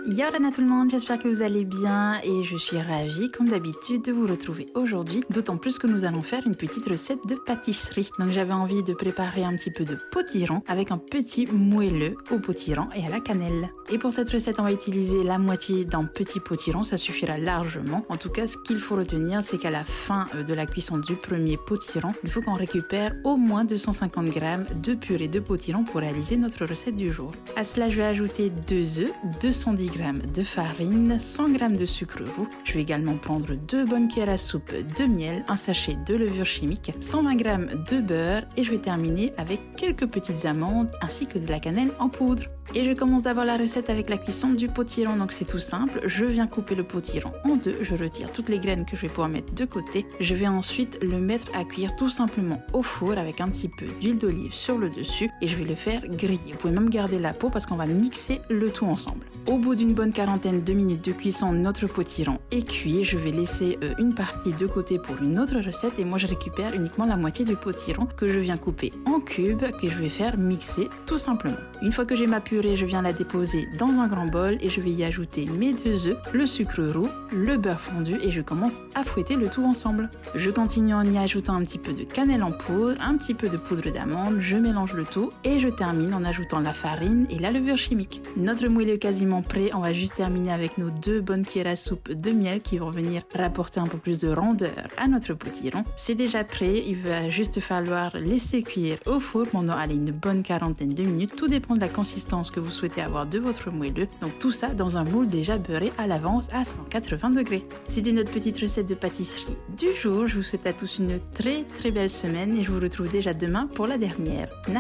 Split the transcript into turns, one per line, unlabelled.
Yorana tout le monde, j'espère que vous allez bien et je suis ravie comme d'habitude de vous retrouver aujourd'hui, d'autant plus que nous allons faire une petite recette de pâtisserie. Donc j'avais envie de préparer un petit peu de potiron avec un petit moelleux au potiron et à la cannelle. Et pour cette recette, on va utiliser la moitié d'un petit potiron, ça suffira largement. En tout cas, ce qu'il faut retenir, c'est qu'à la fin de la cuisson du premier potiron, il faut qu'on récupère au moins 250 g de purée de potiron pour réaliser notre recette du jour. À cela, je vais ajouter 2 œufs, 210 g de farine, 100 g de sucre roux. Je vais également prendre 2 bonnes cuillères à soupe de miel, un sachet de levure chimique, 120 g de beurre et je vais terminer avec quelques petites amandes ainsi que de la cannelle en poudre. Et je commence d'abord la recette avec la cuisson du potiron, donc c'est tout simple. Je viens couper le potiron en deux, je retire toutes les graines que je vais pouvoir mettre de côté. Je vais ensuite le mettre à cuire tout simplement au four avec un petit peu d'huile d'olive sur le dessus et je vais le faire griller. Vous pouvez même garder la peau parce qu'on va mixer le tout ensemble. Au bout d'une bonne quarantaine de minutes de cuisson, notre potiron est cuit. Je vais laisser une partie de côté pour une autre recette et moi je récupère uniquement la moitié du potiron que je viens couper en cubes que je vais faire mixer tout simplement. Une fois que j'ai ma purée, je viens la déposer dans un grand bol et je vais y ajouter mes 2 œufs, le sucre roux, le beurre fondu et je commence à fouetter le tout ensemble. Je continue en y ajoutant un petit peu de cannelle en poudre, un petit peu de poudre d'amande, je mélange le tout et je termine en ajoutant la farine et la levure chimique. Notre moelleux est quasiment prêt, on va juste terminer avec nos 2 bonnes cuillères à soupe de miel qui vont venir rapporter un peu plus de rondeur à notre potiron. C'est déjà prêt, il va juste falloir laisser cuire au four pendant une bonne quarantaine de minutes, tout dépend de la consistance que vous souhaitez avoir de votre moelleux. Donc tout ça dans un moule déjà beurré à l'avance à 180 degrés. C'était notre petite recette de pâtisserie du jour. Je vous souhaite à tous une très belle semaine et je vous retrouve déjà demain pour la dernière.